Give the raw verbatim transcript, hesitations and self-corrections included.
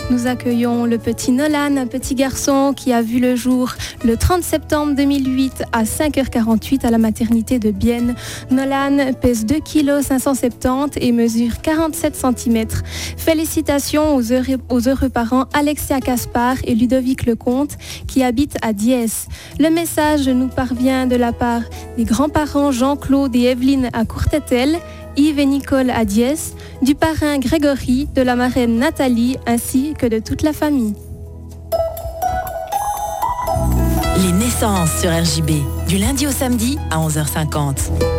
Nous accueillons le petit Nolan, un petit garçon qui a vu le jour le trente septembre deux mille huit à cinq heures quarante-huit à la maternité de Bienne. Nolan pèse deux virgule cinq cent soixante-dix kilos et mesure quarante-sept centimètres. Félicitations aux heureux, aux heureux parents Alexia Caspar et Ludovic Lecomte qui habitent à Diès. Le message nous parvient de la part des grands-parents Jean-Claude et Evelyne à Courtetel, Yves et Nicole à Diès, du parrain Grégory, de la marraine Nathalie ainsi que de toute la famille. Les naissances sur R J B, du lundi au samedi à onze heures cinquante.